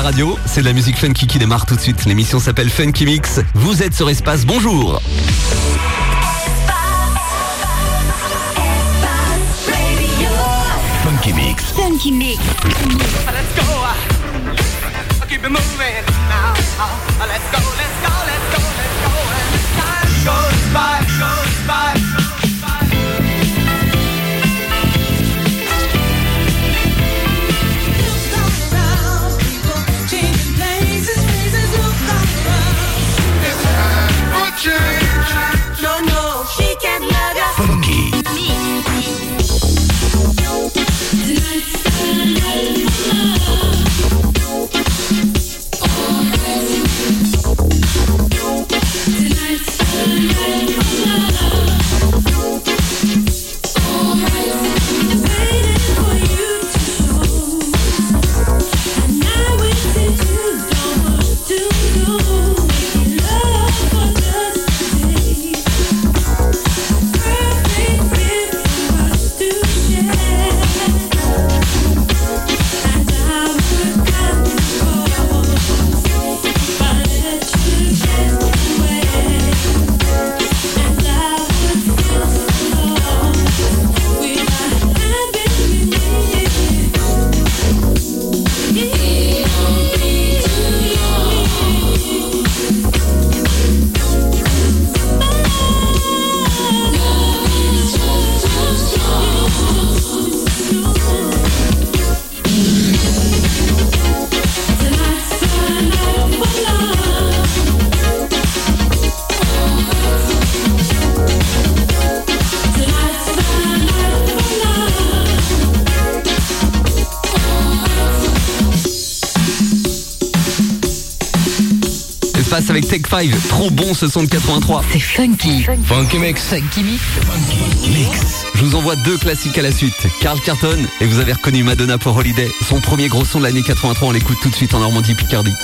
radio. C'est de la musique funky qui démarre tout de suite. L'émission s'appelle Funky Mix. Vous êtes sur Espace, bonjour. Funky Mix. Funky Mix. Let's go. Keep it moving now. Let's go, let's go, let's go, let's go. And time goes by, goes by. Avec Take 5, trop bon ce son de 83. C'est funky. Funky Mix. Funky Mix. Funky Mix. Je vous envoie 2 classiques à la suite. Carl Carlton, et vous avez reconnu Madonna pour Holiday. Son premier gros son de l'année 83, on l'écoute tout de suite en Normandie-Picardie.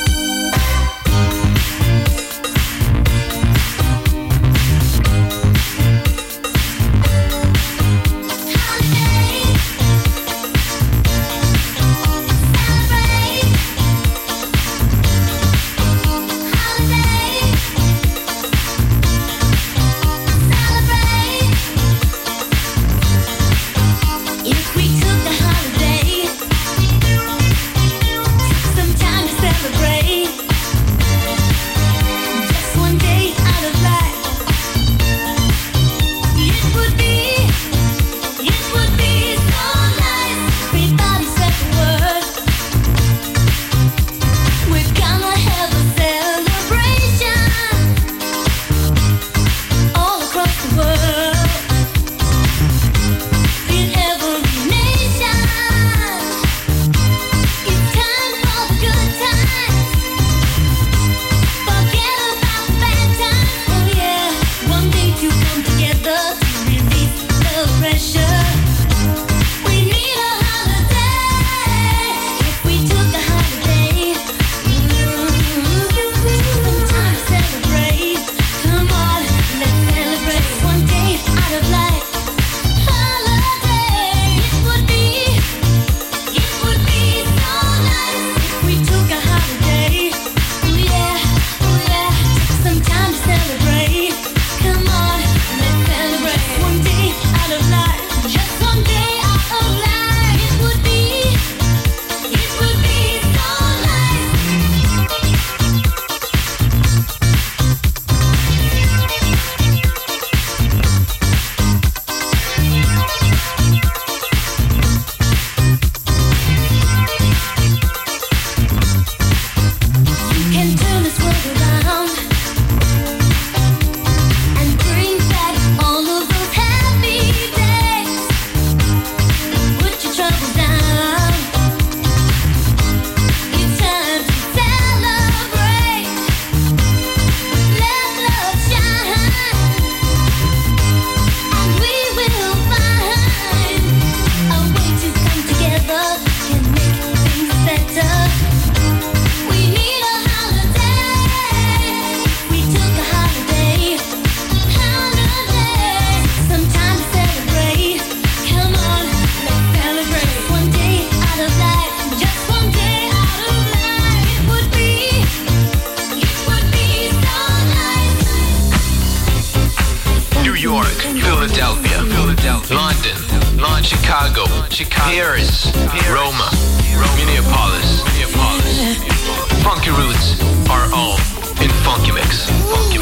Philadelphia, London, Chicago, Paris, Roma, Minneapolis. Funky roots are all in Funky Mix.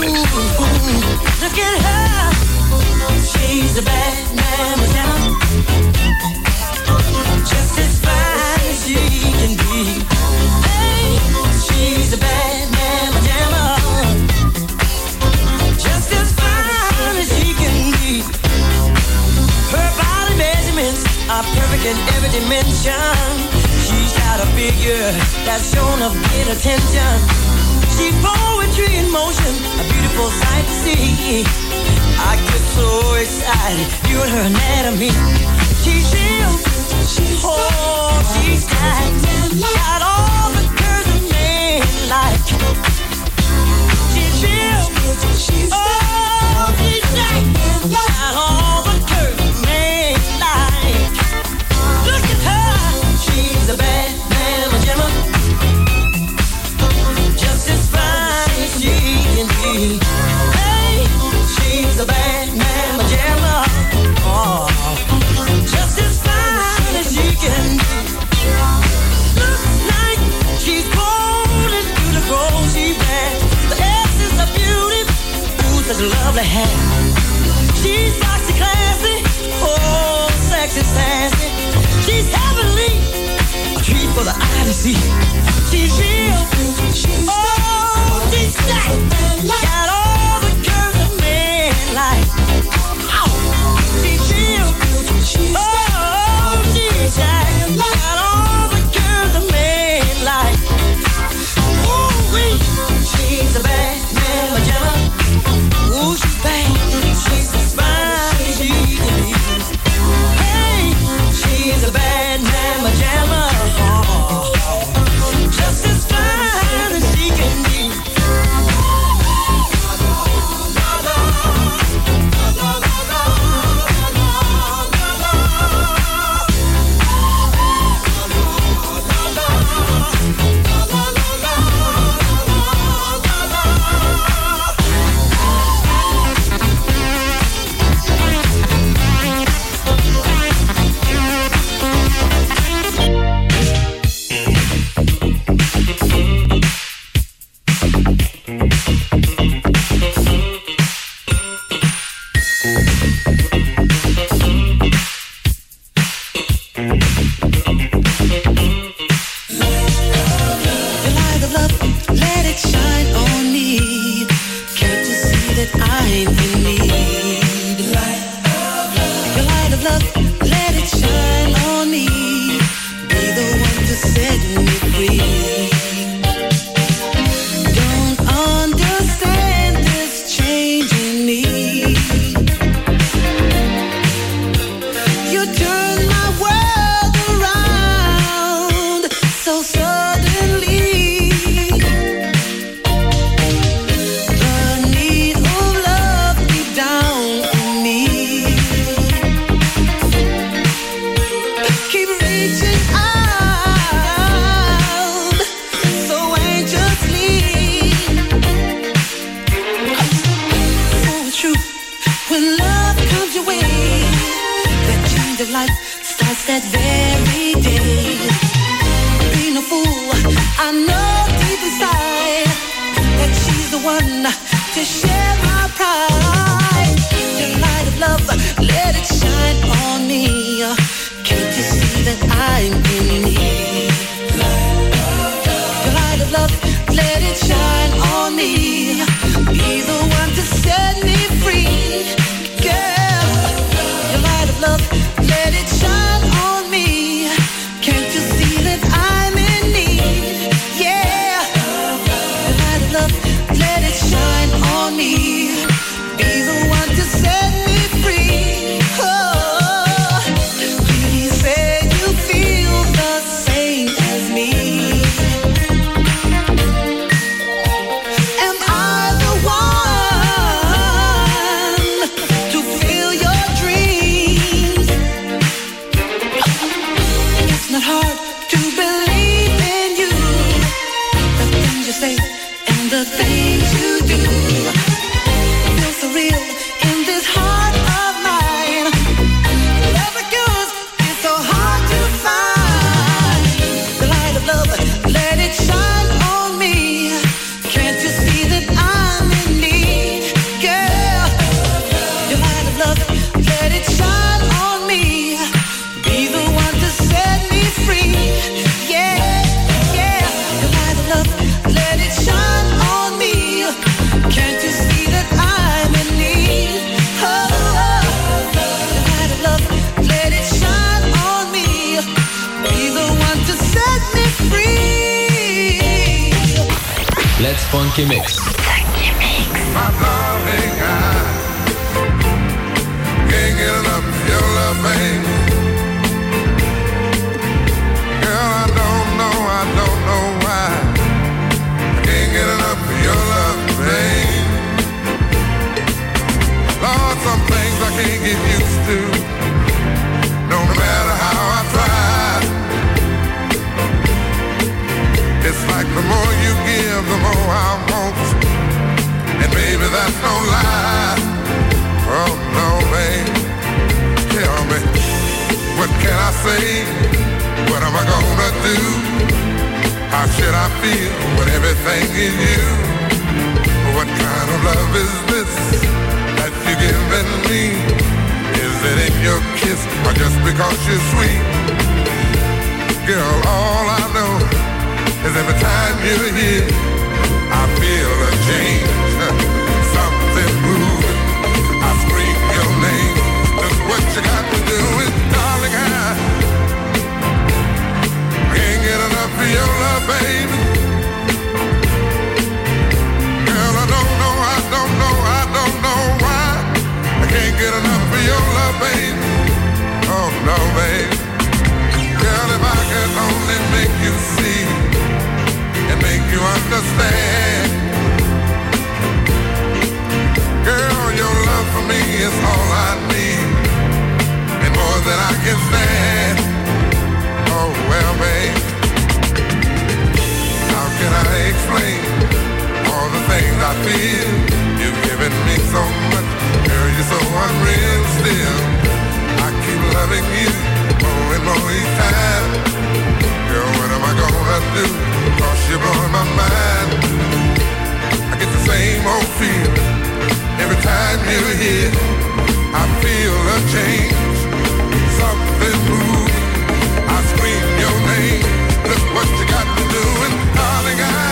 Look at her, she's a bad man, just as fine as she can be. Hey, she's a bad man, just as fine as she can be. Her body measurements are perfect in every dimension. She's got a figure that's shown of great attention. She's poetry in motion, a beautiful sight to see. I get so excited viewing her anatomy. She's real, oh, she's got all the curves a man like. She's real, oh, she's got all the curves a man like. Look at her, she's a bad man, Gemma. Just as fine as she can be. Hey, she's a bad man, Gemma. Oh, just as fine as she can be. Looks like she's cold and beautiful. She wears the essence of beauty. Ooh, such lovely hair. She's sexy, classy. Oh, sexy, sassy. She's heavenly, a treat for the eye to see. She's real, oh, she's got all the curves a man like. She's real, oh, she's got all the curves a man like. Ooh, she's a bad man, Gemma. Ooh, she's bad, she's as fine as she can be. Hey, she's a bad man, Gemma. Just as fine as she can be. Let it shine on me. Be Funky Mix. My darling, I can't get enough of your love, baby. Girl, I don't know why. I can't get enough of your love, baby. Lord, some things I can't get used to, no matter how I try. It's like the more you give, the more I want. And baby, that's no lie. Oh no, babe. Tell me, what can I say? What am I gonna do? How should I feel when everything is you? What kind of love is this that you're giving me? Is it in your kiss or just because you're sweet? Girl, all I know is every time you're here, I feel a change, something moving. I scream your name. That's what you got to do. And darling, I can't get enough of your love, baby. Girl, I don't know why. I can't get enough of your love, baby. Oh no, baby. Girl, if I could only make you see and make you understand. Girl, your love for me is all I need, and more than I can stand. Oh well, babe, how can I explain all the things I feel? You've given me so much, girl, you're so unreal still. I keep loving you more and more each time. Girl, what am I gonna do? 'Cause you're blowing my mind. I get the same old feeling every time you're here. I feel a change, something moving. I scream your name. Look what you got to do, and darling, I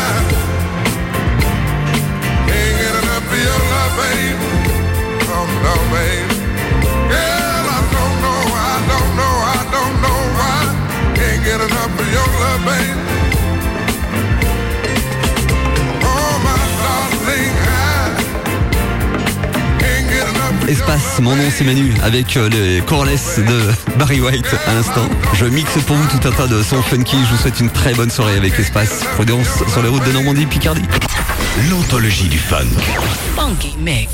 can't get enough of your love, babe. Oh no, babe. Girl, I don't know why. Can't get enough of your love, babe. Espace, mon nom c'est Manu, avec les Coreless de Barry White à l'instant. Je mixe pour vous tout un tas de sons funky. Je vous souhaite une très bonne soirée avec Espace. Prudence sur les routes de Normandie, Picardie. L'anthologie du funk. Funky Mix.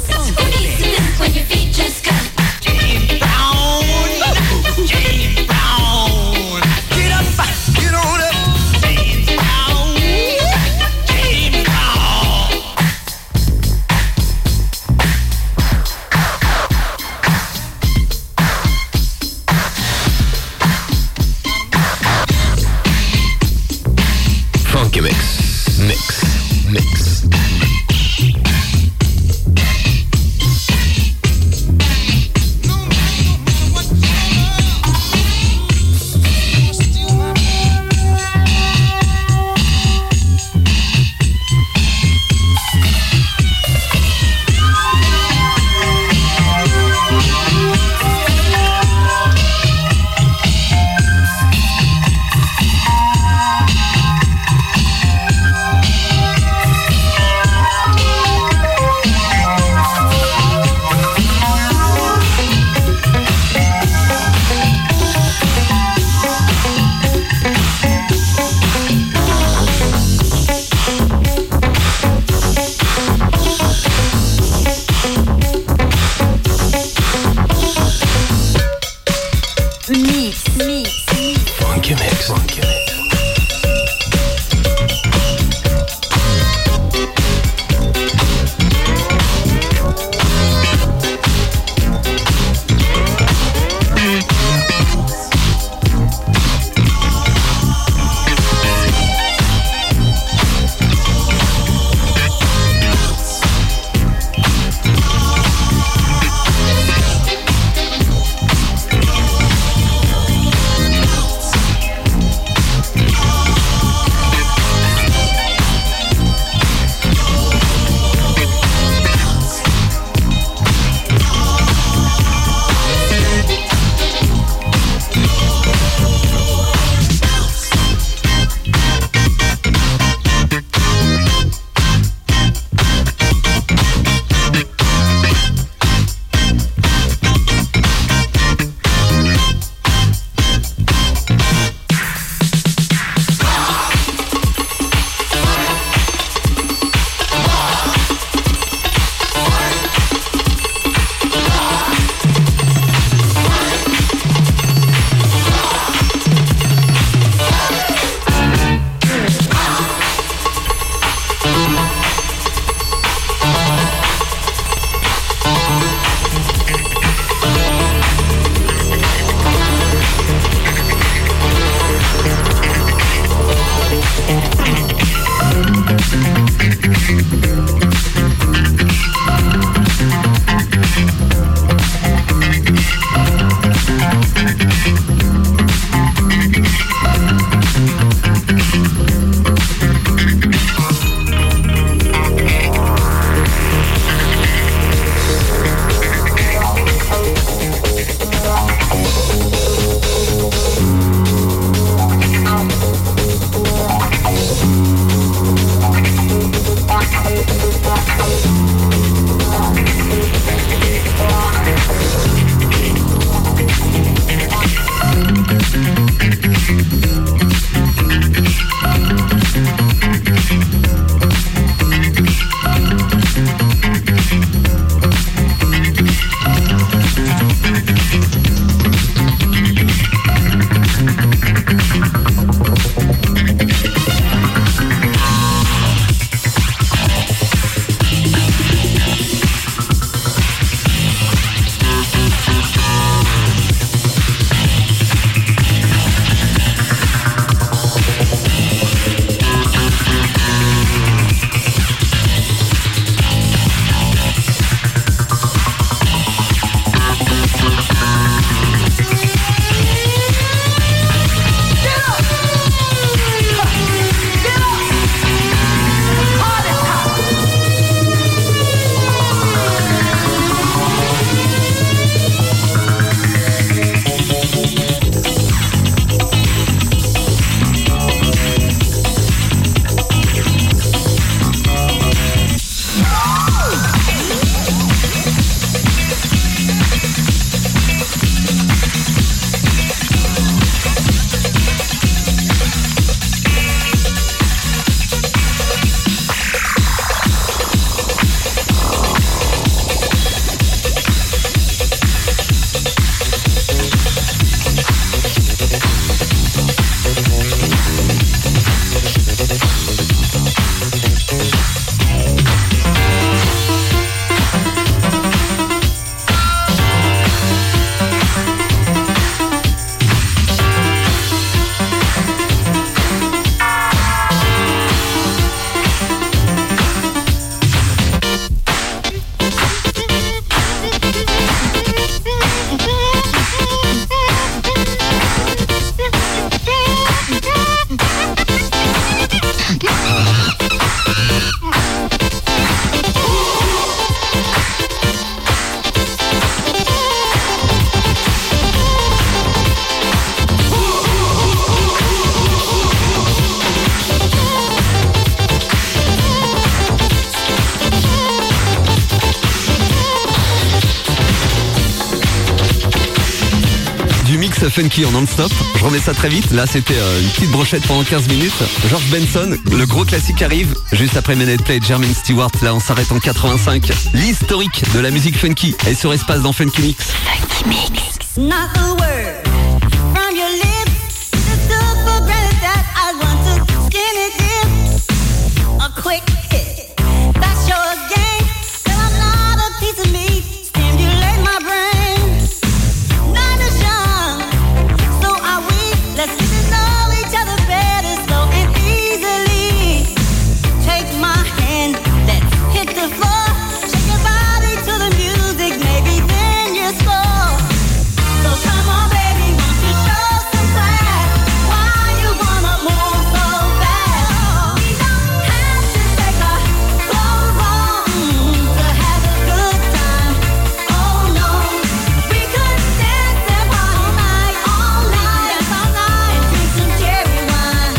du mix funky en non-stop. Je remets ça très vite. Là, c'était une petite brochette pendant 15 minutes. George Benson, le gros classique arrive. Juste après Minute Play, Jermaine Stewart. Là, on s'arrête en 85. L'historique de la musique funky est sur Espace dans Funky Mix. Funky Mix. Not a word from your lips. Just took for granted that I want to skinny dip. A quick hit. That's your game. But I'm not a piece of meat. Stimulate my brain. Not as young. So are we. Let's get to know each other better. Slow and easily. Take my hand. Let's hit the floor. Shake your body to the music. Maybe then you'll score. So come on, baby, won't you show some class? Why you wanna move so fast? We don't have to take our clothes off to have a good time. Oh no, we could dance and party all night, and drink some cherry wine.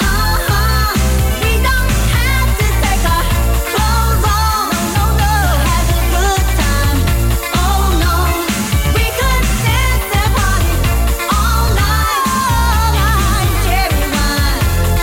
We don't have to take our clothes off, no, to have a good time. Oh no, we could dance and party all night, cherry wine.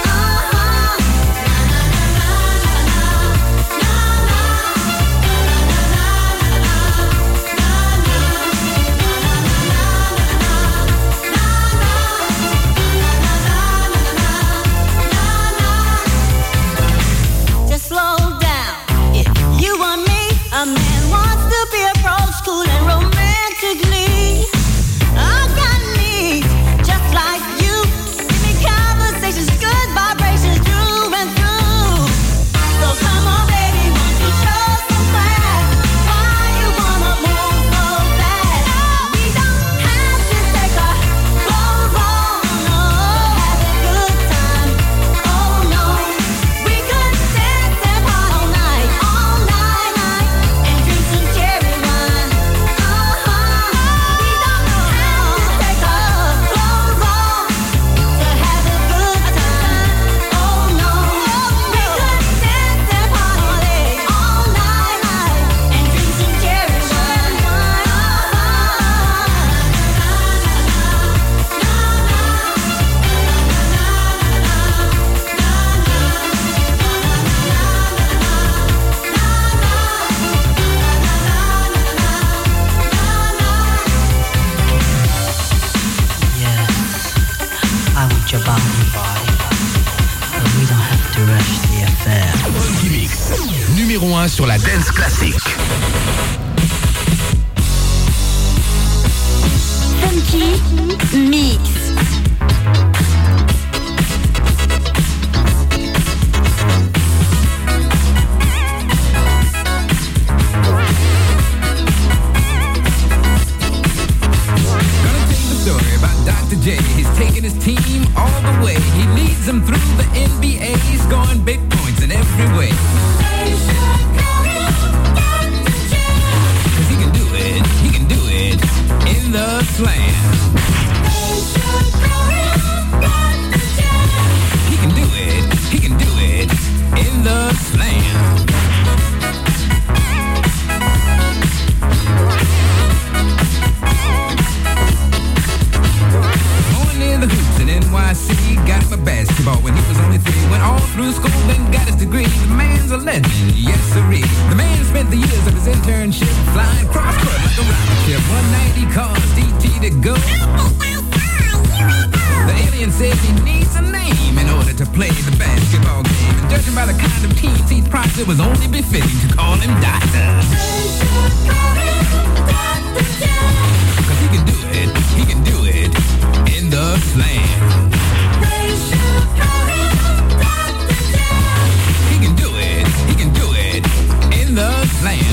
Just slow down. If you want me, a man wants to be approached cool and romantically. I got needs just like you. Give me conversations, good vibrations through and through. So come on, baby, won't you show some class? Why you wanna move so fast? We don't have to take our clothes off, no, have a good time. Oh no, we could dance and party all night, and drink some cherry wine. We don't have to take our clothes off to have a good time. Oh no, we could dance and party all night, and drink some cherry wine. I want your body, but we don't have to rush the affair. Funky Mix, numéro 1 sur la dance classique. Funky Mix. Gonna tell you the story about Dr. J. He's taking his team all the way. He leads them through the NBA, scoring big points in every way. 'Cause he can do it in the slam. He can do it in the slam. Born near the hoops in NYC, got him a basketball when he was only 3. Went all through school, then got his degree. The man's a legend, yes sirree. The man spent the years of his internship flying cross-court like a rocket ship. One night he caused DT to go. The alien says he needs a name in order to play the basketball game. And judging by the kind of teams he's propped, it was only befitting to call him Doctor. 'Cause he can do it in the slam. He can do it in the slam.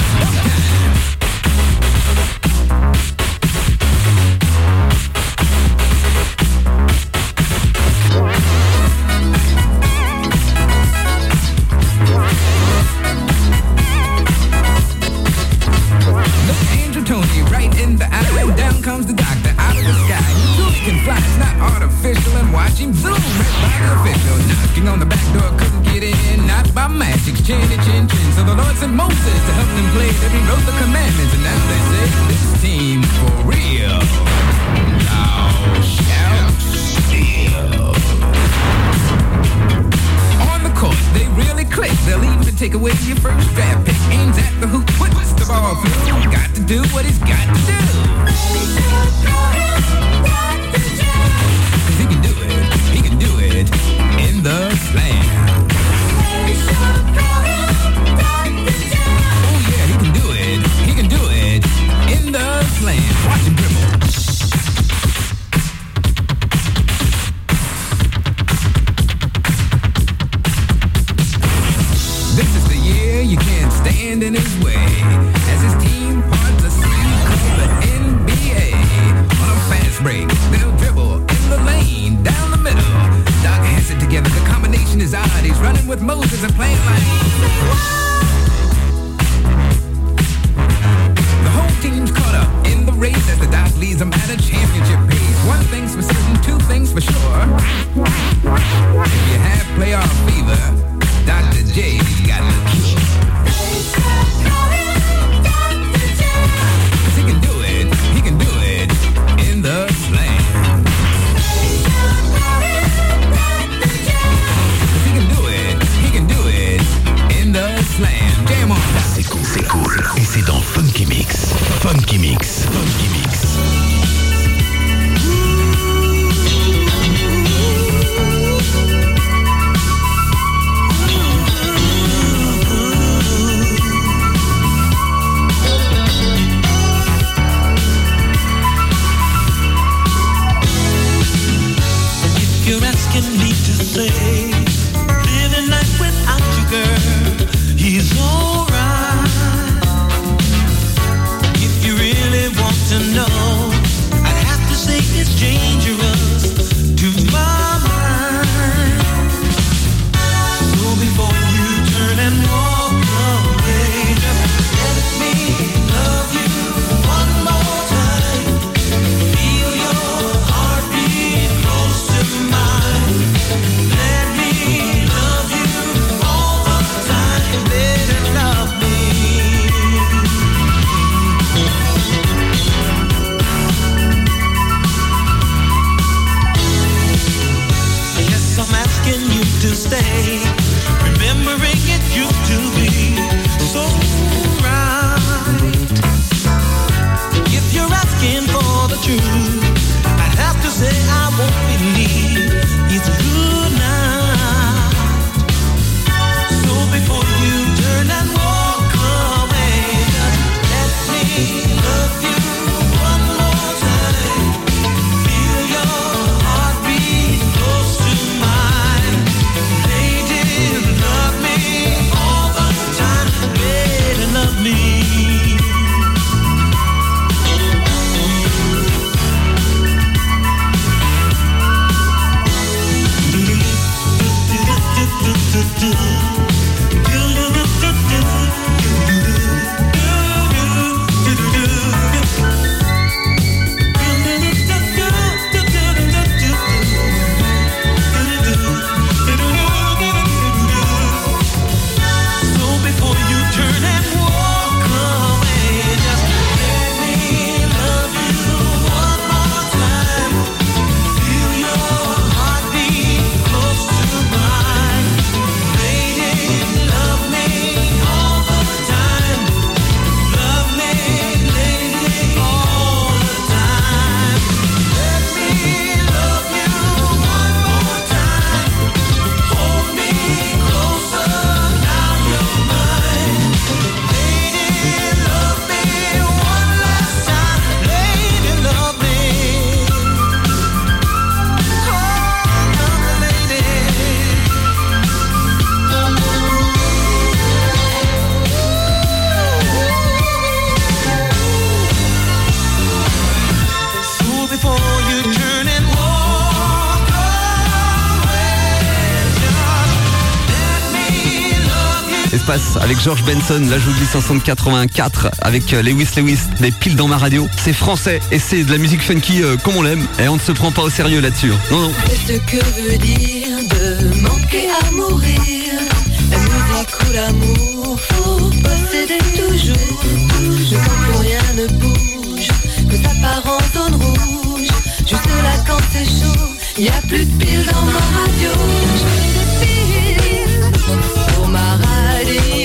Tony right in the eye, and down comes the doctor out of the sky. He truly can fly, it's not artificial, and watch him zoom right by the official. Knocking on the back door, couldn't get in, not by magic, chinny chin chin. So the Lord sent Moses to help them play, then he wrote the commandments, and now they say this team for real. Now take away your first draft pick. Aims at the hoop, puts the ball through. Got to do what he's got to do. 'Cause he can do it in the slam. Oh yeah, he can do it in the slam. Watch him dribble. This is the year you can't stand in his way. As his team parts the sea called the NBA. On a fast break, they'll dribble in the lane, down the middle. Doc has it together, the combination is odd. He's running with Moses and playing like the whole team's caught up in the race as the Doc leads them at a championship pace. One thing's for certain, two things for sure. If you have playoff fever, Dr. J's got the cure. 'Cause he can do it in the slam. 'Cause he can do it in the slam. Jam on. C'est cool. Et c'est dans Funky Mix. Funky Mix. Funky Mix. You're asking me to say, living life without you, girl, he's alright. If you really want to know, I'd have to say it's dangerous to my mind. So before you turn and walk away, just let me love you one more time. Feel your heartbeat close to mine. Let me love you all the time. Let it love me. Yes, I'm asking you to stay. Remembering it used to be so right. If you're asking for the truth, I'd have to say I won't believe it's good now. So before you turn and walk away, just let me love you one more time. Feel your heartbeat close to mine. Lady, love me all the time. Lady, love me. So before you turn and walk away, just let me love you one more time. Feel your heartbeat close to mine. Lady, love me all the time. Love me, lady, all the time. Let me love you one more time. Hold me closer, now you're mine. Lady, love me one last time. Lady, love me. Oh, love the lady. So before you turn and walk away, just let me love you. Espace avec George Benson, là je vous dis 584 avec Lewis, des piles dans ma radio. C'est français et c'est de la musique funky comme on l'aime et on ne se prend pas au sérieux là-dessus. Non, non. C'est ce que veut dire de manquer à mourir. La musique ou l'amour, faut posséder toujours. Quand plus rien ne bouge, que ça part en zone rouge. Juste là quand c'est chaud, y a plus de piles dans ma radio. Je veux des piles pour ma radio.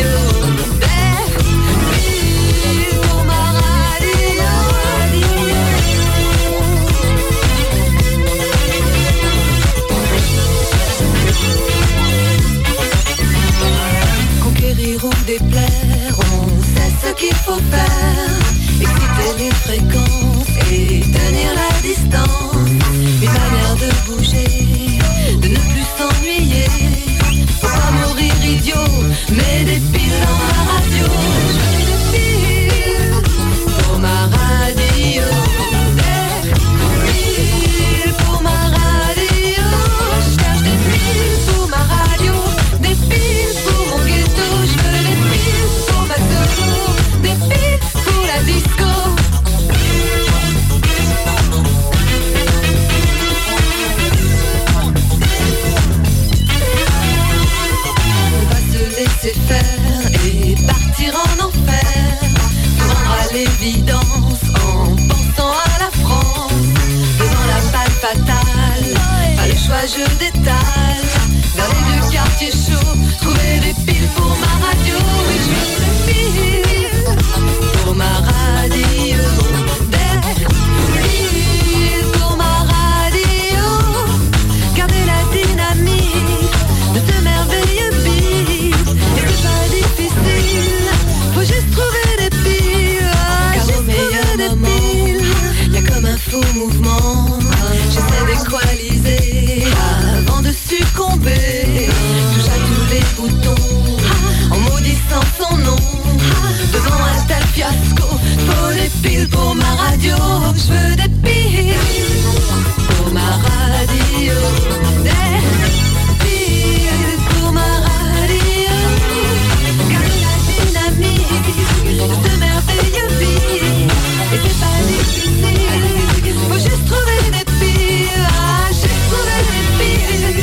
choix je détale vers les deux quartiers chauds, trouver des piles pour ma radio. Oui, je veux des piles pour ma radio, des piles pour ma radio. Garder la dynamique de ce merveilleux beat, et c'est pas difficile, faut juste trouver des piles. Car au meilleur des piles, y'a comme un faux mouvement. J'essaie d'équaliser avant de succomber. Touche à tous les boutons en maudissant son nom. Devant un tel fiasco, faut des piles pour ma radio. Je veux des piles pour ma radio, des piles pour ma radio. Car la dynamique de ce merveilleux beat, et c'est pas difficile, faut juste trouver des piles. Ah, j'ai trouvé des piles.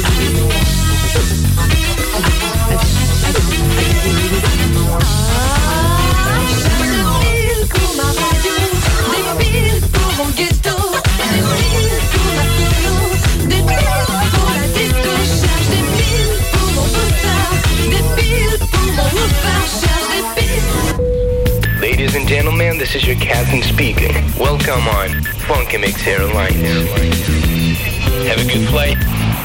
J'ai des piles pour ma radio, des piles pour mon ghetto, des piles pour ma solo, des piles pour la disco. Cherche des piles pour mon booster, des piles pour mon woofer. Cherche des piles. Ladies and gentlemen, this is your captain speaking. Welcome on Funky Mix Airlines. Have a good flight.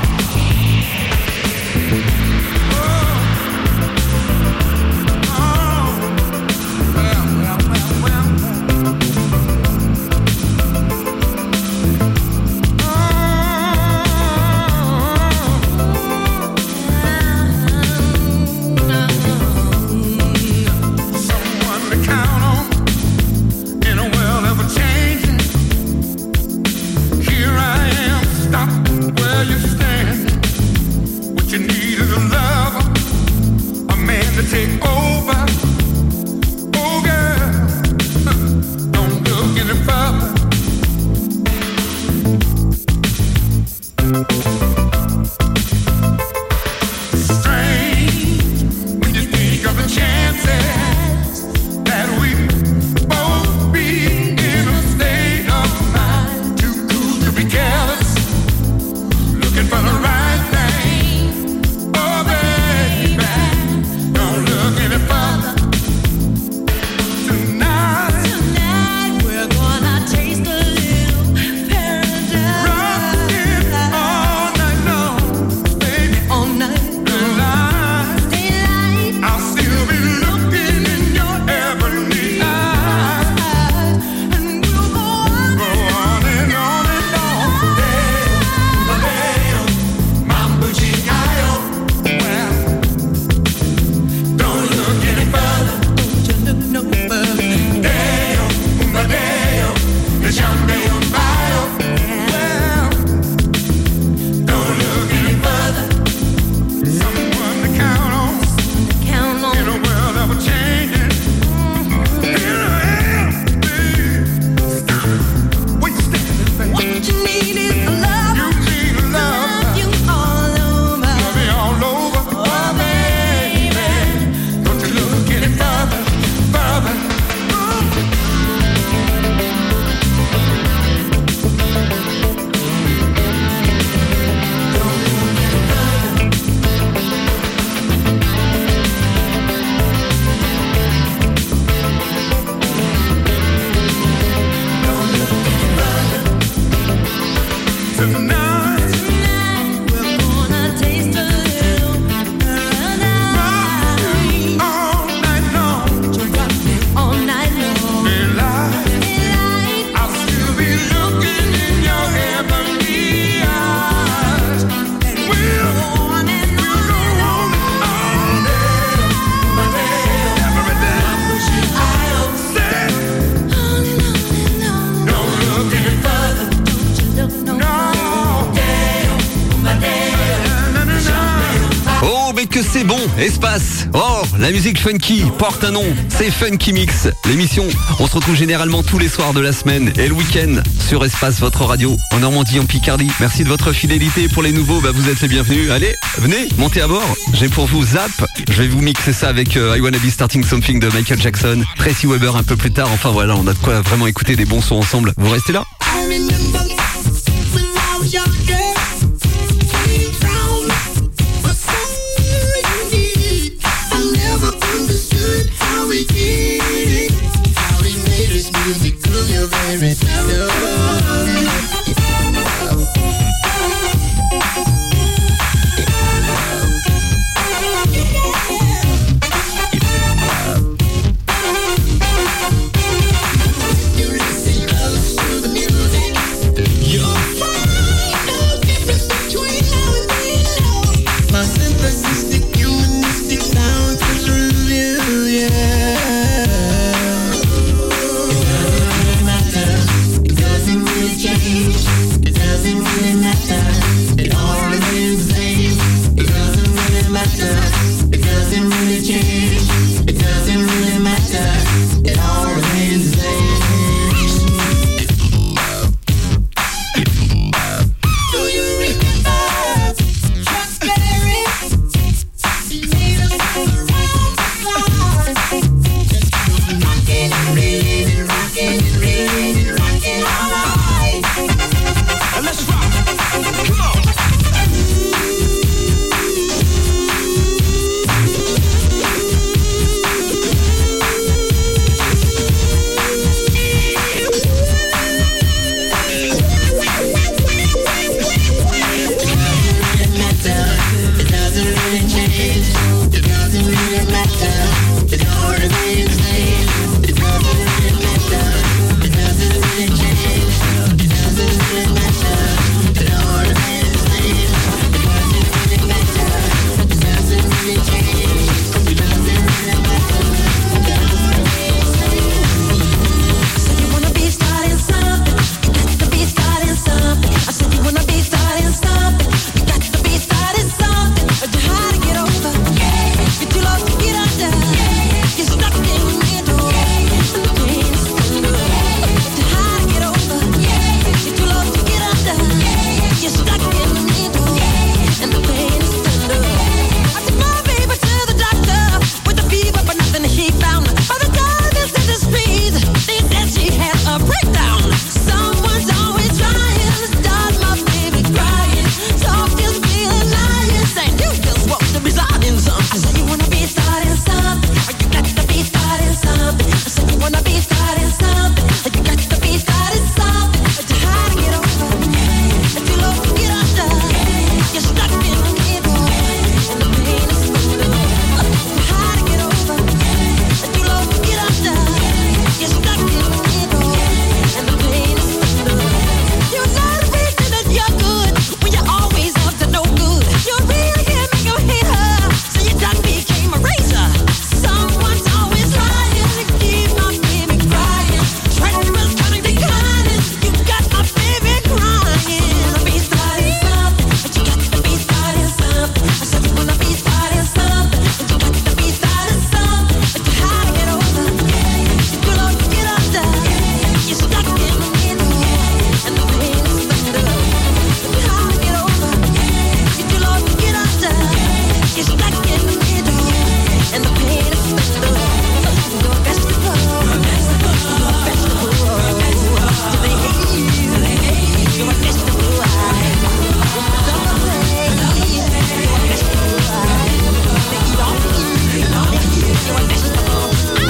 Que c'est bon, espace. Oh, la musique funky porte un nom, c'est Funky Mix. L'émission, on se retrouve généralement tous les soirs de la semaine et le week-end sur Espace, votre radio, en Normandie, en Picardie. Merci de votre fidélité. Pour les nouveaux, vous êtes les bienvenus. Allez, venez, montez à bord. J'ai pour vous Zap. Je vais vous mixer ça avec I Wanna Be Starting Something de Michael Jackson. Tracy Weber un peu plus tard. Enfin voilà, on a de quoi vraiment écouter des bons sons ensemble. Vous restez là. It doesn't really matter. It all remains the same. It doesn't really matter. It doesn't really change. It doesn't really matter. It all remains the same. Do you remember Transparent? Made us all around the clock. Rockin' and reelin', rockin' and reelin', rockin' all night. And let's rock. Come on. It doesn't really change. It doesn't really matter. It all remains the same. It doesn't really matter. It doesn't really change. It doesn't really matter. It all remains the same. It doesn't really matter. It doesn't really change. It doesn't really matter. It all remains the same. So you wanna be starting something? You got to be starting something. I said you wanna be starting something. You got to be starting something. But you're hard to get over. You're too lost to get under. You're stuck in the middle. And the pain is thunder. But you're hard to get over. You're too lost to get under. You're stuck in the middle. And the pain is thunder. I took my baby to the doctor with a fever, but nothing he found. By the time this industries, they said she had a breakdown. Someone's always trying to start my baby crying. Soft is feeling lying, saying you just want to be starting something. I said you wanna be starting something, or you got to be starting something. I said you wanna be starting something, or you got to be starting something. But you're hard to get over, and too low to get under. You're stuck in the middle, and the pain is thunder. You're hard to get over, and too low to get under. You're stuck in the middle, and the pain is thunder. You're not a reason that you're good when you're always up to no good. You're really here, make them hate her, so your tongue became a razor. Someone's always trying to keep my baby crying. Treacherous, cunning, be kindness. You got my baby crying. Wanna be starting something, but you got to be starting something. I said you wanna be starting something, but you got to be starting something. But you're hard to get over, you're too low to get under. You're stuck in the middle, and the pain is thunder. You're hard to get over, you're too low to get under. You're stuck in the middle, and the pain is thunder. You're a vegetable, you're a vegetable. Do they hate you? You're a vegetable. Don't play. You're a vegetable. They eat all of you. You're a vegetable.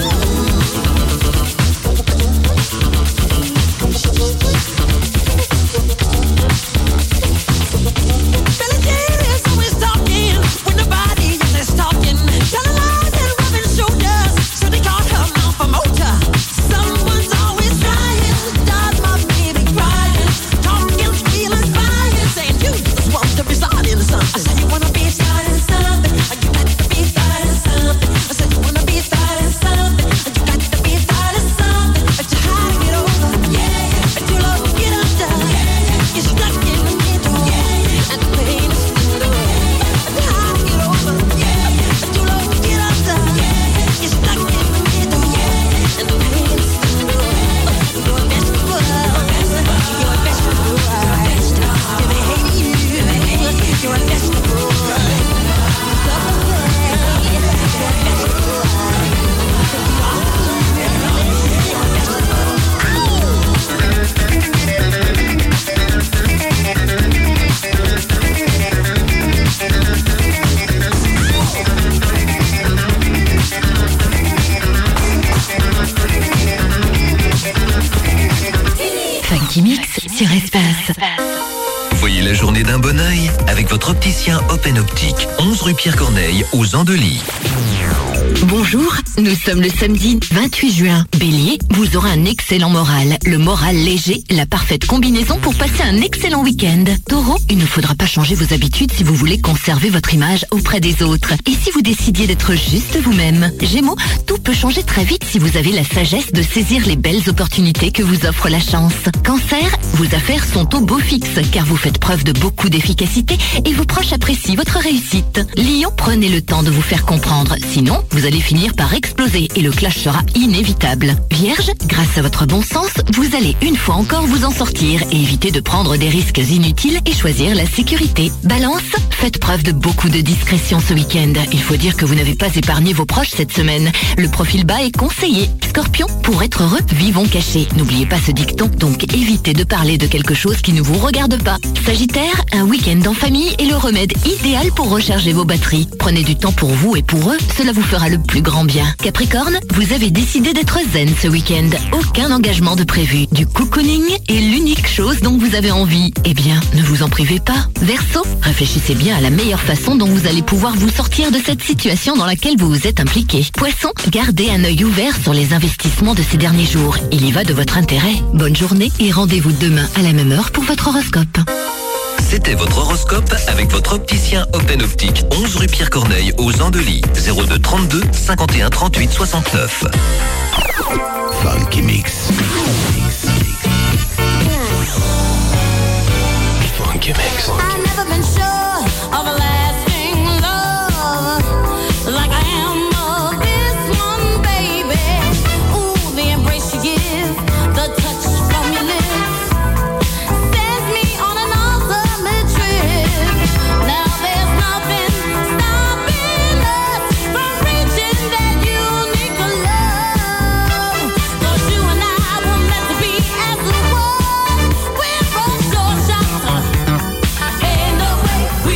Billy Jean is always talking when nobody else is talking. Telling lies and rubbing shoulders, so they call her mouth a motor. Someone's always trying to start my baby crying. Talking, feeling, spying, saying you just want to be starting something. I said you wanna be starting something, or you got to be starting something. I said you wanna be starting something, or you got to be starting something. But you're hard to get over, but too low to get under. You're stuck in the middle, and the pain is thunder. But you're hard to get over, but too low to get under. You're stuck in the middle, and the pain is thunder. You're a vegetable, you're a vegetable. Do they hate you? You're a vegetable. Stop the play. You're a vegetable. You're a vegetable. Funky Mix sur Espace. Voyez la journée d'un bon œil avec votre opticien Open Optique, 11 rue Pierre Corneille aux Andelys. Bonjour, nous sommes le samedi 28 juin. Bélier, vous aurez un excellent moral. Le moral léger, la parfaite combinaison pour passer un excellent week-end. Taureau, il ne faudra pas changer vos habitudes si vous voulez conserver votre image auprès des autres. Et si vous décidiez d'être juste vous-même. Gémeaux, tout peut changer très vite si vous avez la sagesse de saisir les belles opportunités que vous offre la chance. Cancer, vos affaires sont au beau fixe car vous faites preuve de beaucoup d'efficacité et vos proches apprécient votre réussite. Lion, prenez le temps de vous faire comprendre. Sinon, vous allez finir par exploser et le clash sera inévitable. Vierge, grâce à votre bon sens, vous allez une fois encore vous en sortir et éviter de prendre des risques inutiles et choisir la sécurité. Balance, faites preuve de beaucoup de discrétion ce week-end. Il faut dire que vous n'avez pas épargné vos proches cette semaine. Le profil bas est conseillé. Scorpion, pour être heureux, vivons cachés. N'oubliez pas ce dicton, donc évitez de parler de quelque chose qui ne vous regarde pas. Sagittaire, un week-end en famille est le remède idéal pour recharger vos batteries. Prenez du temps pour vous et pour eux, cela vous fera le plus grand bien. Capricorne, vous avez décidé d'être zen ce week-end. Aucun engagement de prévu. Du cocooning est l'unique chose dont vous avez envie. Eh bien, ne vous en privez pas. Verseau, réfléchissez bien à la meilleure façon dont vous allez pouvoir vous sortir de cette situation dans laquelle vous vous êtes impliqué. Poisson, gardez un œil ouvert sur les investissements de ces derniers jours. Il y va de votre intérêt. Bonne journée et rendez-vous demain à la même heure pour votre horoscope. C'était votre horoscope avec votre opticien Open Optique, 11 rue Pierre Corneille aux Andelys, 02 32 51 38 69. Funky Mix. Funky Mix. I've never been sure of a lasting love like I am of this one, baby. Ooh, the embrace you give, the touch from your lips sends me on an ultimate trip. Now there's nothing stopping us from reaching that unique love. 'Cause you and I were meant to be as the one. We're both short shots. Ain't no way.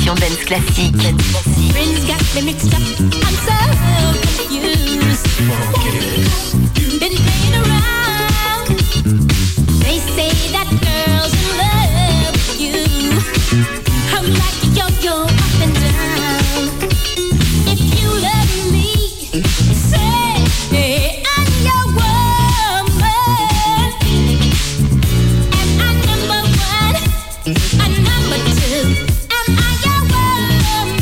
version dance classique. Friends got me mixed up, I'm so confused. Been playing around. They say that girls in love with you. I'm like a yo-yo up and down. If you love me, say I'm your woman. Am I number one? I'm number two. Am I your woman?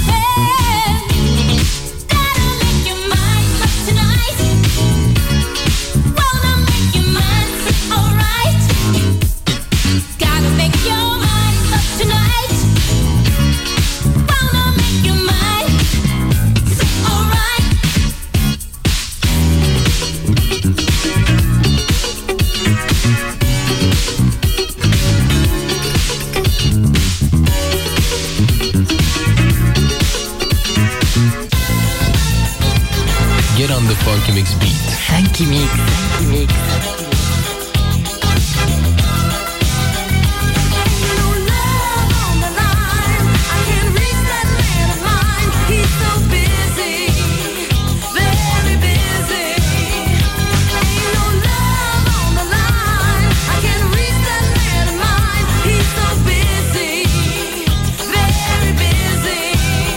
Gotta make your mind up tonight. Wanna make your mind feel alright. Gotta make your mind up tonight. Wanna make your mind feel alright. Get on the Funky Mix beat. Funky Mix, Funky Mix. No love on the line. I can't reach that man of mine. He's so busy, very busy. Ain't no love on the line. I can't reach that man of mine. He's so busy, very busy.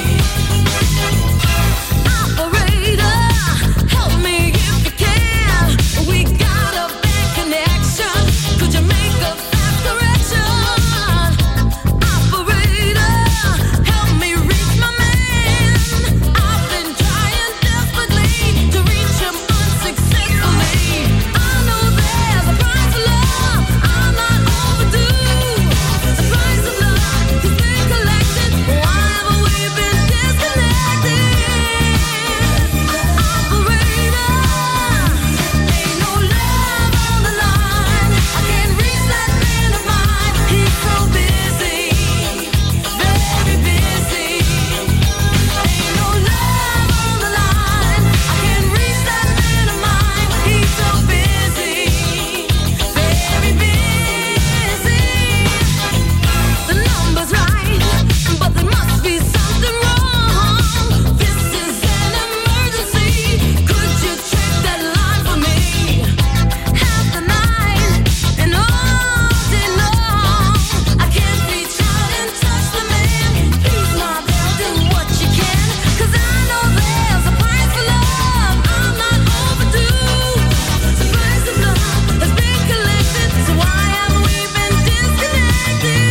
Operator, help me if you can. We got a bad connection. Could you make a fast correction? Operator, help me reach my man. I've been trying desperately to reach him unsuccessfully. I know there's a price of love. I'm not overdue. The price of love has been collected. Why have we been disconnected? Operator, ain't no love on the line. I can't reach that man of mine. He's so busy, very busy. Ain't no love on the line. I can't reach that man of mine. He's so busy, very busy. The number's right, but there must be something wrong. This is an emergency. Could you check that line for me? Half the night and all day long, I can't reach out and touch the man. Please, my girl, do what you can, 'cause I know there's a price for love. I'm not overdue. The price of love has been collected, so why have we been disconnected?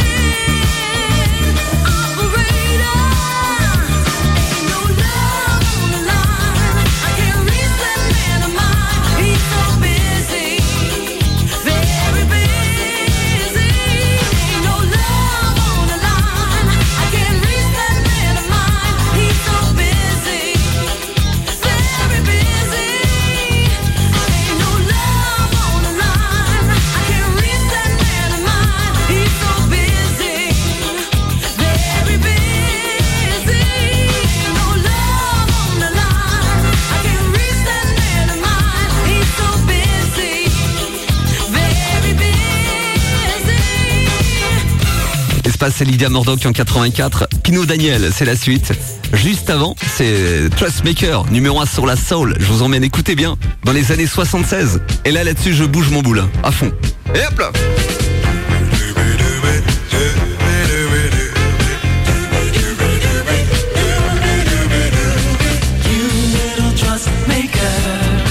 Operator, ain't no love on the line. I can't reach that man of mine. He's so busy, very busy. Ain't no love on the line. I can't reach that man of mine. He's so busy, very busy. Ain't no love on the line. I can't reach that man of mine. He's so busy, very busy. Ain't no love on the line. I can't reach that man of mine. He's so busy, very busy. Espace, c'est Lydia Murdoch en 84. Pino Daniel, c'est la suite. Juste avant, c'est Trustmaker, numéro 1 sur la soul. Je vous emmène, écoutez bien, dans les années 76. Et là-dessus, je bouge mon boule, à fond. Et hop là! You little trust maker,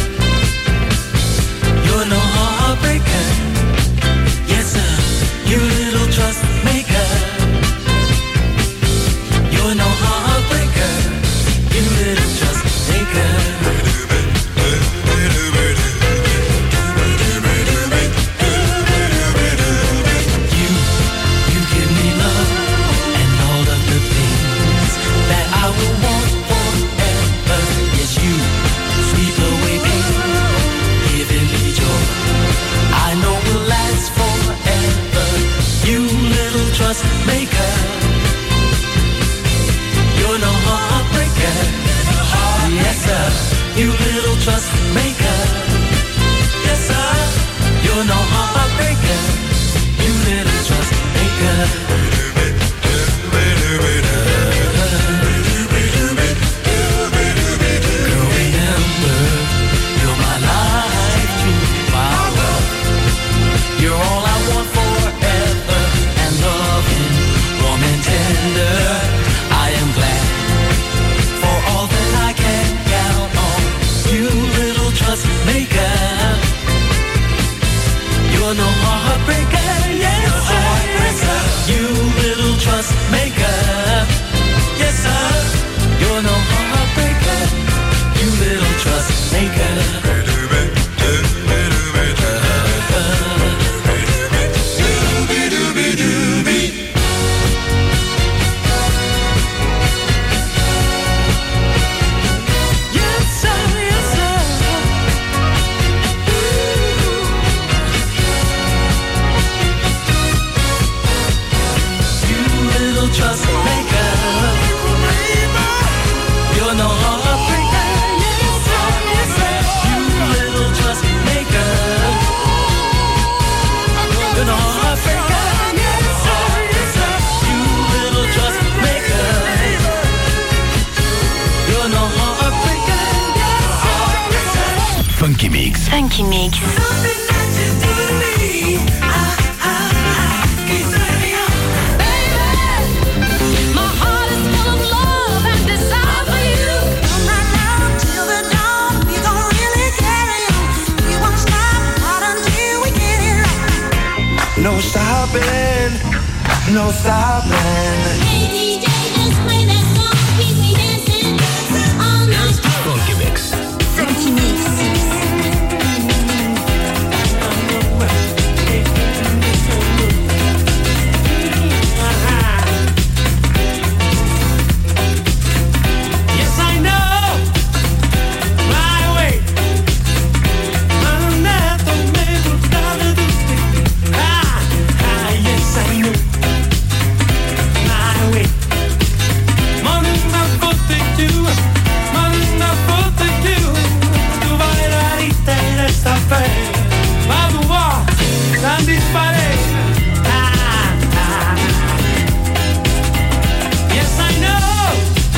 you're no heartbreaker. Yes sir, you little trust maker, you're no heartbreaker. You little trust maker. Funky Mix. No stopping, no stopping. Hey DJ, just play that song, keep me dancing all night. Funky Mix. Funky Mix. Yes, I know my way. Non è me buttare tutti. Yes, I know my way. Morning I put it you, morning I put it you. Tu vai la ritta e resta fermo. Ma tu vuoi, non disparare. Yes, I know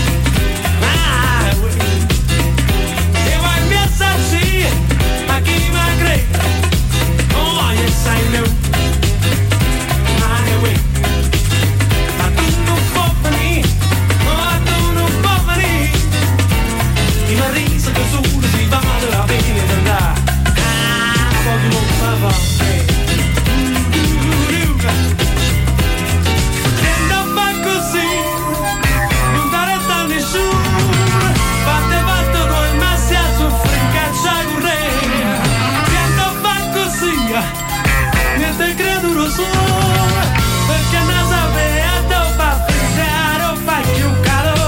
my way. Se vuoi piazzarci, ma chi mi crede? Oh, yes, I know my way. Ma tu non puoi venire, oh, tu non puoi venire. Ti mi risa che solo si vale la pena di andare. Poi non fa fare. Se non fa così, non dare da nessuno. Fate fatto noi messi a soffrire, caccia correre. Se non fa così, niente credo lo so. Perché non sapere dove fa friggare o fa più calore.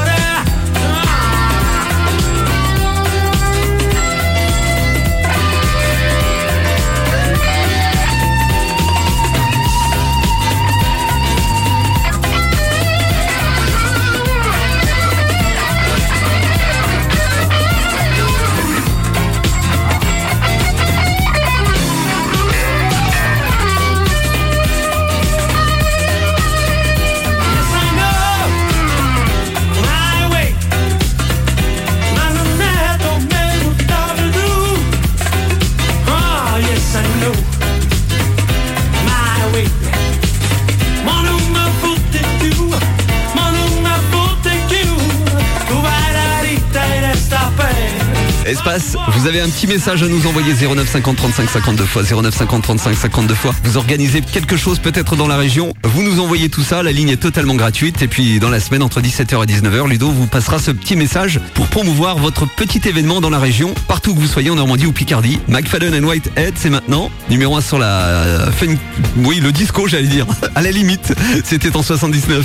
Yes, I know my way. Ma non è come buttare giù. Oh, yes, I know my way. Ma non mi butti più, ma non mi butti più. Tu vai la ritta e resta fermo. Espace, vous avez un petit message à nous envoyer 09 50 35 52 fois 09 50 35 52 fois. Vous organisez quelque chose peut-être dans la région, vous nous envoyez tout ça, la ligne est totalement gratuite et puis dans la semaine entre 17h et 19h, Ludo vous passera ce petit message pour promouvoir votre petit événement dans la région, partout que vous soyez en Normandie ou Picardie. McFadden and Whitehead, c'est maintenant numéro 1 sur la oui, le disco, j'allais dire. À la limite, c'était en 79.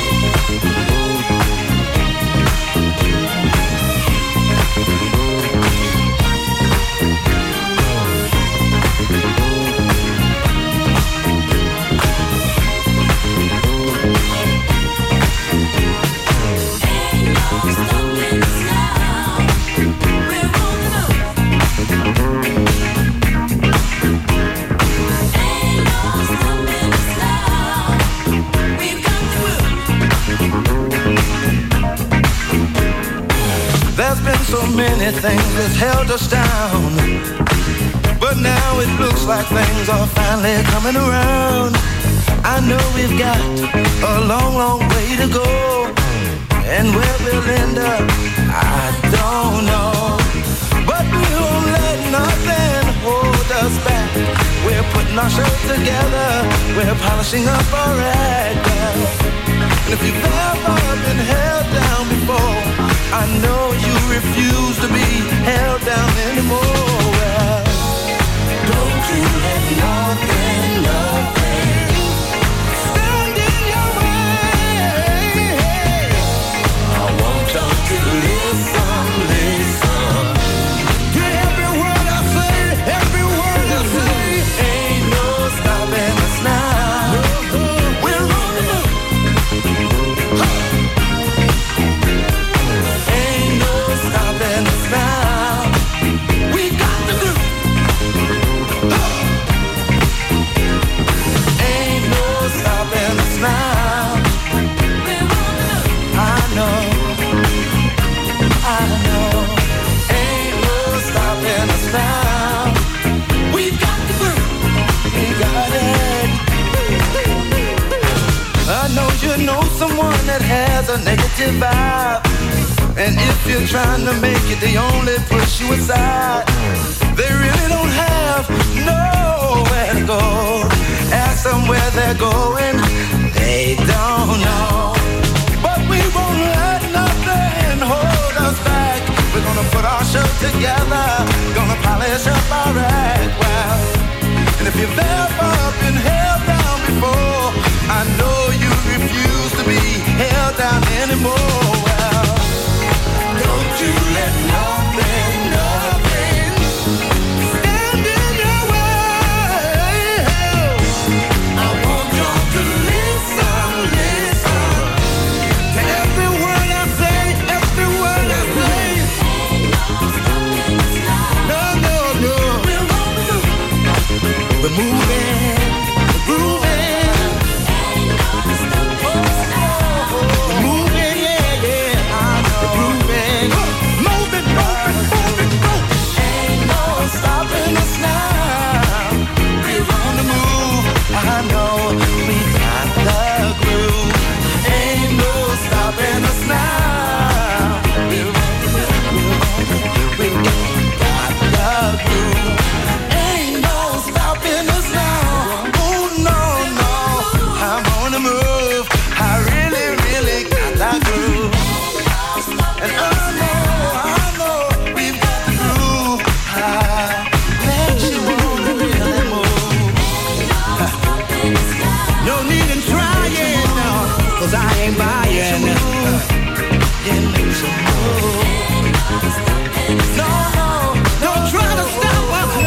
There's been so many things that's held us down, but now it looks like things are finally coming around. I know we've got a long, long way to go, and where we'll end up, I don't know. But we won't let nothing hold us back. We're putting our show together, we're polishing up our act, girl. And if you've ever been held down before, I know you refuse to be held down anymore. Well, don't you let nothing, nothing stand in your way. I want you to listen, listen to every word I say, every word I say. Ain't no stopping us now. We're on the move. Ain't no stopping us now. We got the groove. 65. And if you're trying to make it, they only push you aside. They really don't have nowhere to go. Ask them where they're going, they don't know. But we won't let nothing hold us back. We're gonna put our show together, gonna polish up our act well. And if you've ever been held down before, I know you refuse to be held down anymore. Well, don't you let nothing stand in your way. I want you to listen to every word I say, every word I say. No, no, no. We're moving